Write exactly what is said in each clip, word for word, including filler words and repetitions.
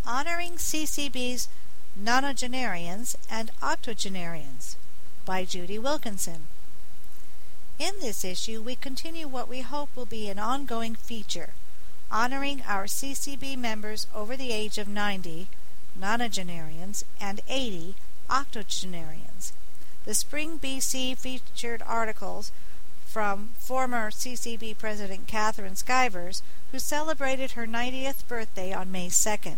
Honoring C C B's Nonagenarians and Octogenarians by Judy Wilkinson. In this issue, we continue what we hope will be an ongoing feature, honoring our C C B members over the age of ninety, nonagenarians, and eighty, octogenarians. The Spring B C featured articles from former C C B President Catherine Skivers, who celebrated her ninetieth birthday on May second.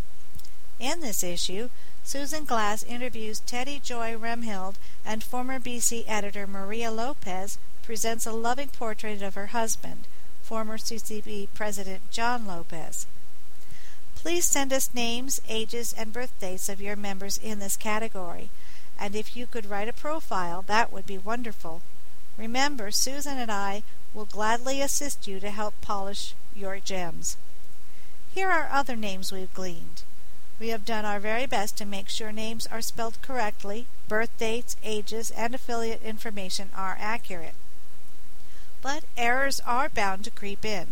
In this issue, Susan Glass interviews Teddy Joy Remhild, and former B C editor Maria Lopez presents a loving portrait of her husband, former C C B President John Lopez. Please send us names, ages, and birthdays of your members in this category, and if you could write a profile, that would be wonderful. Remember, Susan and I will gladly assist you to help polish your gems. Here are other names we've gleaned. We have done our very best to make sure names are spelled correctly, birth dates, ages, and affiliate information are accurate. But errors are bound to creep in.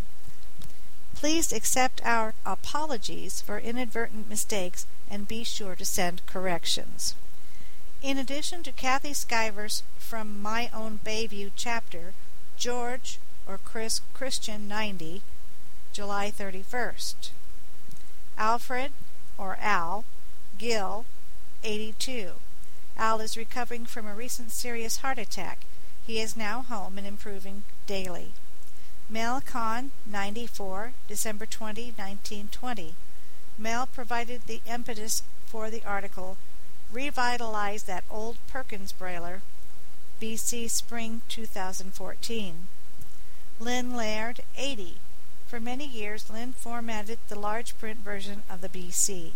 Please accept our apologies for inadvertent mistakes and be sure to send corrections. In addition to Kathy Skivers from My Own Bayview chapter, George or Chris Christian ninety, July thirty-first. Alfred or Al Gill, eighty-two. Al is recovering from a recent serious heart attack. He is now home and improving daily. Mel Kahn, ninety-four, December twentieth, nineteen twenty. Mel provided the impetus for the article, Revitalize That Old Perkins Brailer, B C Spring two thousand fourteen. Lynn Laird, eighty. For many years, Lynn formatted the large print version of the B C.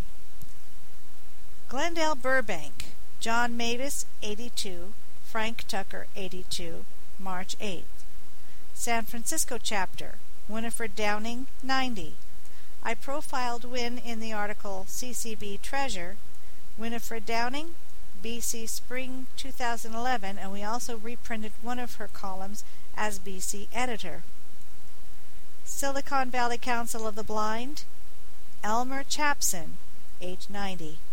Glendale Burbank, John Mavis, eighty-two, Frank Tucker, eighty-two, March eighth. San Francisco chapter, Winifred Downing, ninety. I profiled Win in the article C C B Treasure. Winifred Downing, B C Spring two thousand eleven, and we also reprinted one of her columns as B C editor. Silicon Valley Council of the Blind, Elmer Chapson, age ninety.